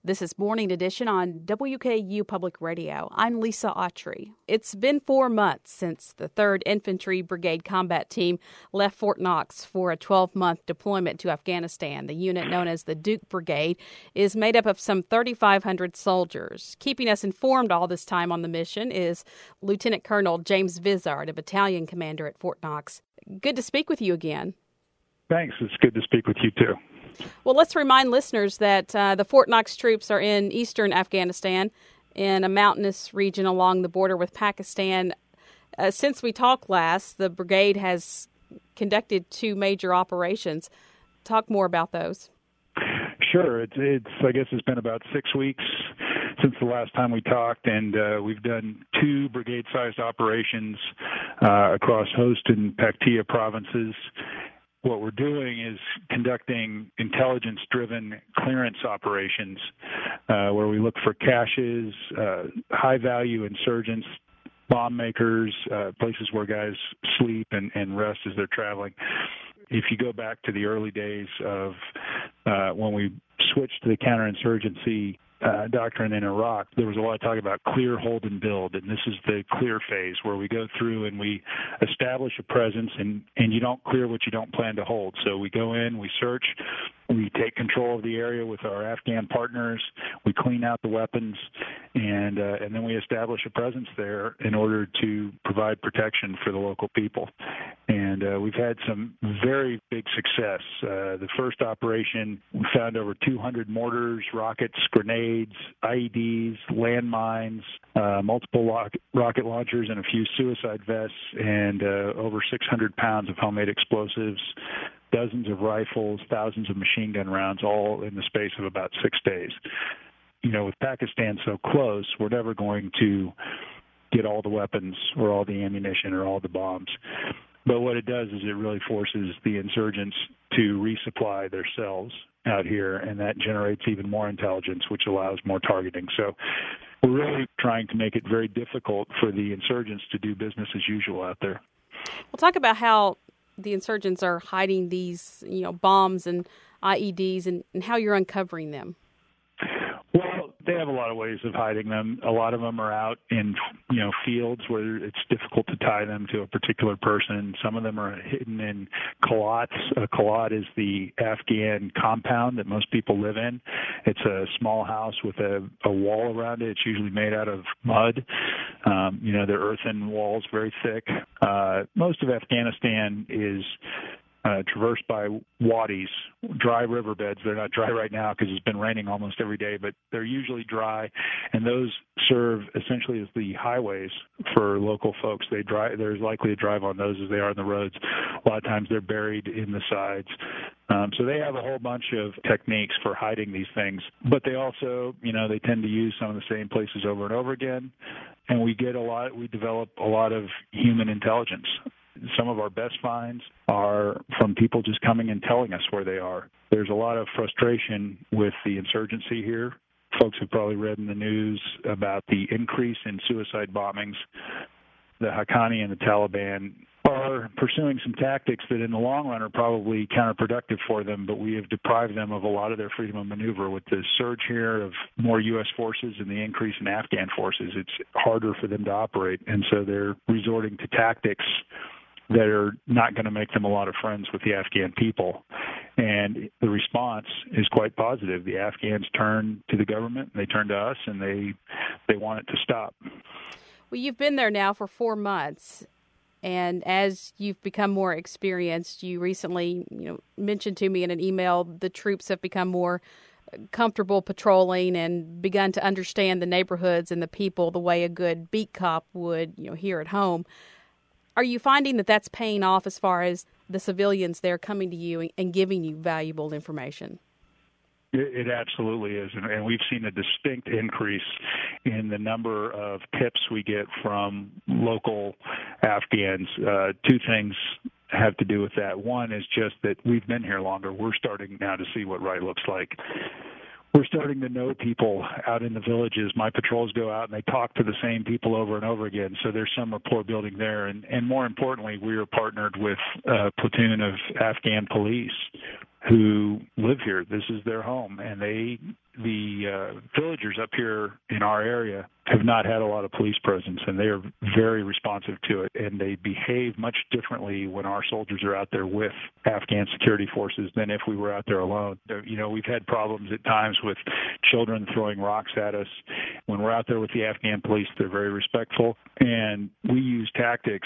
This is Morning Edition on WKU Public Radio. I'm Lisa Autry. It's been 4 months since the 3rd Infantry Brigade Combat Team left Fort Knox for a 12-month deployment to Afghanistan. The unit, known as the Duke Brigade, is made up of some 3,500 soldiers. Keeping us informed all this time on the mission is Lieutenant Colonel James Vizard, a battalion commander at Fort Knox. Good to speak with you again. Thanks. It's good to speak with you, too. Well, let's remind listeners that the Fort Knox troops are in eastern Afghanistan in a mountainous region along the border with Pakistan. Since we talked last, the brigade has conducted 2 major operations. Talk more about those. Sure. I guess it's been about 6 weeks since the last time we talked, and we've done 2 brigade-sized operations across Host and Paktia provinces. What we're doing is conducting intelligence-driven clearance operations where we look for caches, high-value insurgents, bomb makers, places where guys sleep and rest as they're traveling. If you go back to the early days of when we switched to the counterinsurgency doctrine in Iraq, there was a lot of talk about clear, hold, and build, and this is the clear phase where we go through and we establish a presence, and you don't clear what you don't plan to hold. So we go in, we search, we take control of the area with our Afghan partners, we clean out the weapons, and then we establish a presence there in order to provide protection for the local people. And we've had some very big success. The first operation, we found over 200 mortars, rockets, grenades, IEDs, landmines, multiple rocket launchers, and a few suicide vests, and over 600 pounds of homemade explosives, dozens of rifles, thousands of machine gun rounds, all in the space of about 6 days. You know, with Pakistan so close, we're never going to get all the weapons or all the ammunition or all the bombs. But what it does is it really forces the insurgents to resupply themselves out here, and that generates even more intelligence, which allows more targeting. So we're really trying to make it very difficult for the insurgents to do business as usual out there. We'll talk about how the insurgents are hiding these, bombs and IEDs and how you're uncovering them. Well, they have a lot of ways of hiding them. A lot of them are out in, fields where it's difficult to tie them to a particular person. Some of them are hidden in kalats. A kalat is the Afghan compound that most people live in. It's a small house with a wall around it. It's usually made out of mud. They're earthen walls, very thick. Most of Afghanistan is traversed by wadis, dry riverbeds. They're not dry right now because it's been raining almost every day, but they're usually dry, and those serve essentially as the highways for local folks. They're as likely to drive on those as they are on the roads. A lot of times they're buried in the sides. So they have a whole bunch of techniques for hiding these things, but they also, they tend to use some of the same places over and over again, and we develop a lot of human intelligence. Some of our best finds are from people just coming and telling us where they are. There's a lot of frustration with the insurgency here. Folks have probably read in the news about the increase in suicide bombings. The Haqqani and the Taliban are pursuing some tactics that in the long run are probably counterproductive for them, but we have deprived them of a lot of their freedom of maneuver. With the surge here of more U.S. forces and the increase in Afghan forces, it's harder for them to operate, and so they're resorting to tactics that are not going to make them a lot of friends with the Afghan people. And the response is quite positive. The Afghans turn to the government, they turn to us, and they want it to stop. Well, you've been there now for 4 months, and as you've become more experienced, you recently mentioned to me in an email the troops have become more comfortable patrolling and begun to understand the neighborhoods and the people the way a good beat cop would here at home. Are you finding that that's paying off as far as the civilians there coming to you and giving you valuable information? It absolutely is, and we've seen a distinct increase in the number of tips we get from local Afghans. 2 things have to do with that. One is just that we've been here longer. We're starting now to see what right looks like. We're starting to know people out in the villages. My patrols go out and they talk to the same people over and over again. So there's some rapport building there. And more importantly, we are partnered with a platoon of Afghan police who live here. This is their home, and the villagers up here in our area have not had a lot of police presence, and they are very responsive to it, and they behave much differently when our soldiers are out there with Afghan security forces than if we were out there alone. We've had problems at times with children throwing rocks at us. When we're out there with the Afghan police, they're very respectful, and we use tactics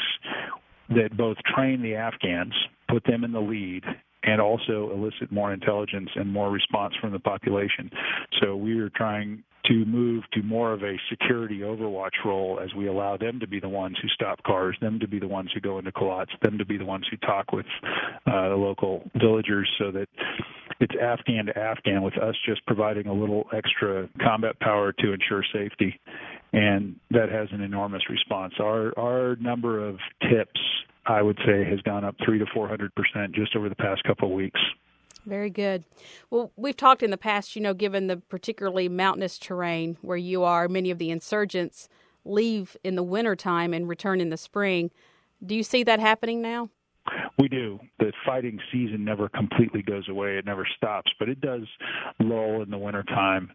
that both train the Afghans, put them in the lead, and also elicit more intelligence and more response from the population. So we are trying to move to more of a security overwatch role as we allow them to be the ones who stop cars, them to be the ones who go into Kalats, them to be the ones who talk with the local villagers, so that it's Afghan to Afghan, with us just providing a little extra combat power to ensure safety. And that has an enormous response. Our number of tips, I would say, has gone up 300 to 400% just over the past couple of weeks. Very good. Well, we've talked in the past, given the particularly mountainous terrain where you are, many of the insurgents leave in the wintertime and return in the spring. Do you see that happening now? We do. The fighting season never completely goes away. It never stops, but it does lull in the wintertime,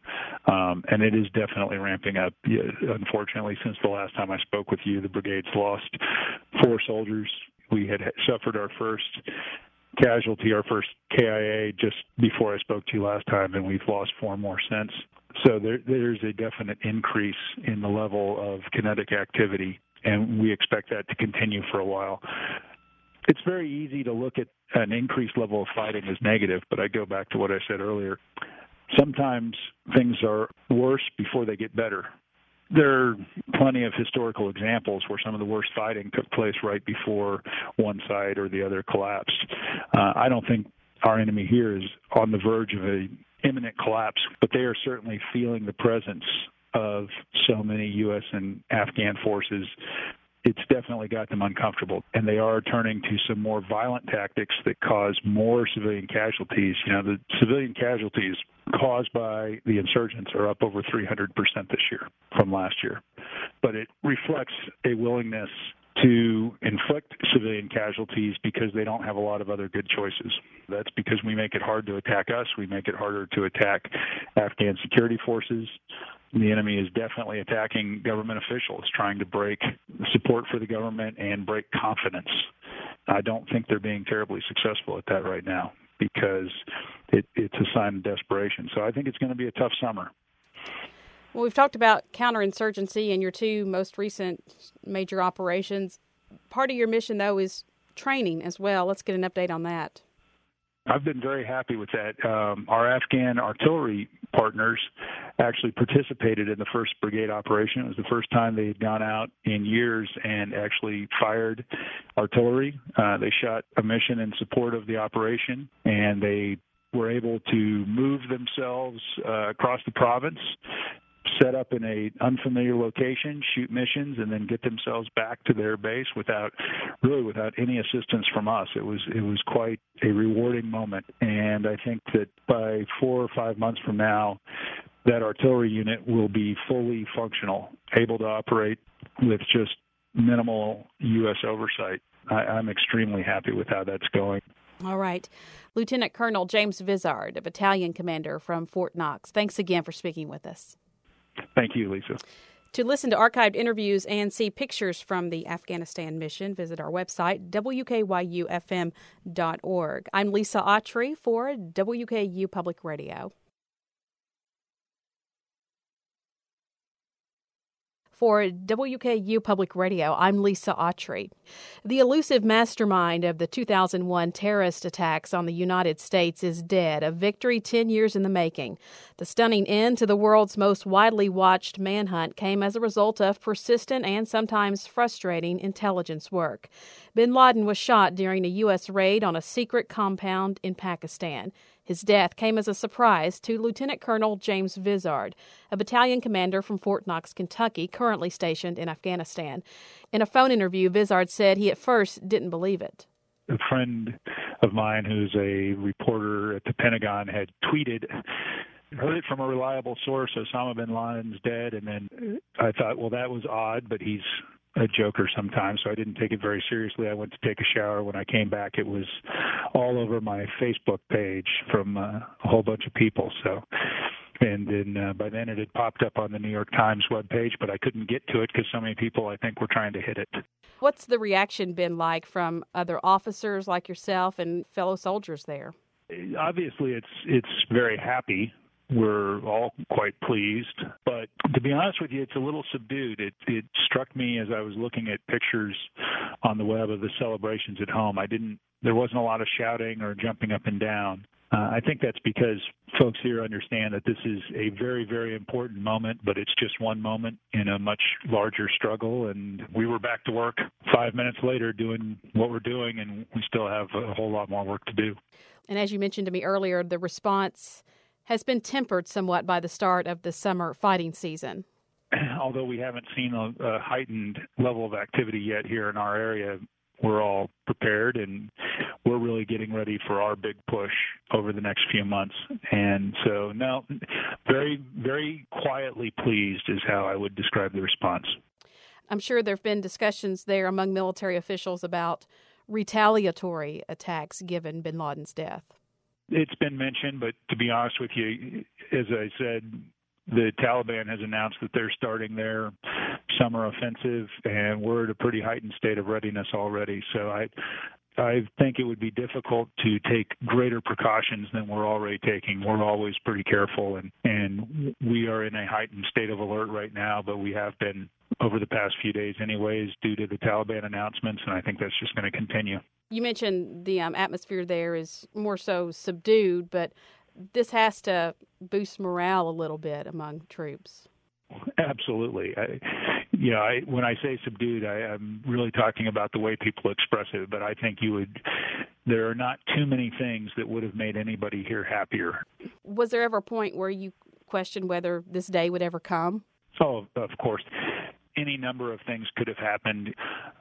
and it is definitely ramping up. Unfortunately, since the last time I spoke with you, the brigade's lost 4 soldiers. We had suffered our first casualty, our first KIA, just before I spoke to you last time, and we've lost 4 more since. So there's a definite increase in the level of kinetic activity, and we expect that to continue for a while. It's very easy to look at an increased level of fighting as negative, but I go back to what I said earlier. Sometimes things are worse before they get better. There are plenty of historical examples where some of the worst fighting took place right before one side or the other collapsed. I don't think our enemy here is on the verge of an imminent collapse, but they are certainly feeling the presence of so many U.S. and Afghan forces. It's definitely got them uncomfortable, and they are turning to some more violent tactics that cause more civilian casualties. The civilian casualties caused by the insurgents are up over 300% this year from last year. But it reflects a willingness to inflict civilian casualties because they don't have a lot of other good choices. That's because we make it hard to attack us. We make it harder to attack Afghan security forces. The enemy is definitely attacking government officials, trying to break support for the government and break confidence. I don't think they're being terribly successful at that right now because it's a sign of desperation. So I think it's going to be a tough summer. Well, we've talked about counterinsurgency in your 2 most recent major operations. Part of your mission, though, is training as well. Let's get an update on that. I've been very happy with that. Our Afghan artillery partners actually participated in the first brigade operation. It was the first time they had gone out in years and actually fired artillery. They shot a mission in support of the operation, and they were able to move themselves across the province, set up in a unfamiliar location, shoot missions, and then get themselves back to their base without any assistance from us. It was quite a rewarding moment, and I think that by 4 or 5 months from now, that artillery unit will be fully functional, able to operate with just minimal U.S. oversight. I'm extremely happy with how that's going. All right. Lieutenant Colonel James Vizard, a battalion commander from Fort Knox. Thanks again for speaking with us. Thank you, Lisa. To listen to archived interviews and see pictures from the Afghanistan mission, visit our website, wkyufm.org. I'm Lisa Autry for WKU Public Radio. For WKU Public Radio, I'm Lisa Autry. The elusive mastermind of the 2001 terrorist attacks on the United States is dead, a victory 10 years in the making. The stunning end to the world's most widely watched manhunt came as a result of persistent and sometimes frustrating intelligence work. Bin Laden was shot during a U.S. raid on a secret compound in Pakistan. His death came as a surprise to Lieutenant Colonel James Vizard, a battalion commander from Fort Knox, Kentucky, currently stationed in Afghanistan. In a phone interview, Vizard said he at first didn't believe it. A friend of mine who's a reporter at the Pentagon had tweeted, heard it from a reliable source, Osama bin Laden's dead, and then I thought, well, that was odd, but he's a joker sometimes, so I didn't take it very seriously. I went to take a shower. When I came back, it was all over my Facebook page from a whole bunch of people. So, and then by then it had popped up on the New York Times webpage, but I couldn't get to it because so many people, I think, were trying to hit it. What's the reaction been like from other officers like yourself and fellow soldiers there? Obviously, it's very happy. We're all quite pleased, but to be honest with you, it's a little subdued. It struck me as I was looking at pictures on the web of the celebrations at home. There wasn't a lot of shouting or jumping up and down. I think that's because folks here understand that this is a very, very important moment, but it's just one moment in a much larger struggle. And we were back to work 5 minutes later doing what we're doing, and we still have a whole lot more work to do. And as you mentioned to me earlier, the response has been tempered somewhat by the start of the summer fighting season. Although we haven't seen a heightened level of activity yet here in our area, we're all prepared, and we're really getting ready for our big push over the next few months. And so, no, very, very quietly pleased is how I would describe the response. I'm sure there have been discussions there among military officials about retaliatory attacks given bin Laden's death. It's been mentioned, but to be honest with you, as I said, the Taliban has announced that they're starting their summer offensive, and we're at a pretty heightened state of readiness already. So I think it would be difficult to take greater precautions than we're already taking. We're always pretty careful, and we are in a heightened state of alert right now, but we have been over the past few days anyways due to the Taliban announcements, and I think that's just going to continue. You mentioned the atmosphere there is more so subdued, but this has to boost morale a little bit among troops. Absolutely. When I say subdued, I'm really talking about the way people express it, but I think there are not too many things that would have made anybody here happier. Was there ever a point where you questioned whether this day would ever come? Oh, of course. Any number of things could have happened.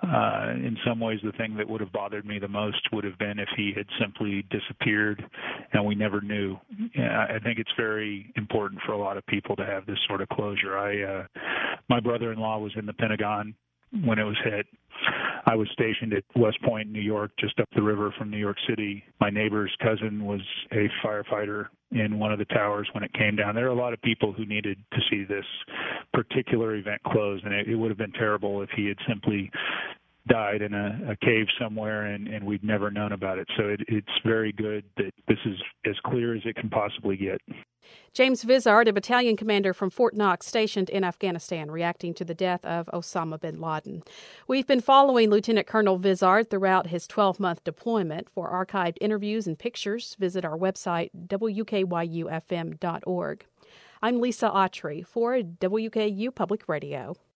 In some ways, the thing that would have bothered me the most would have been if he had simply disappeared and we never knew. I think it's very important for a lot of people to have this sort of closure. My brother-in-law was in the Pentagon when it was hit. I was stationed at West Point, New York, just up the river from New York City. My neighbor's cousin was a firefighter in one of the towers when it came down. There are a lot of people who needed to see this particular event closed, and it would have been terrible if he had simply died in a cave somewhere and we'd never known about it. So it's very good that this is as clear as it can possibly get. James Vizard, a battalion commander from Fort Knox stationed in Afghanistan, reacting to the death of Osama bin Laden. We've been following Lieutenant Colonel Vizard throughout his 12-month deployment. For archived interviews and pictures, visit our website, wkyufm.org. I'm Lisa Autry for WKU Public Radio.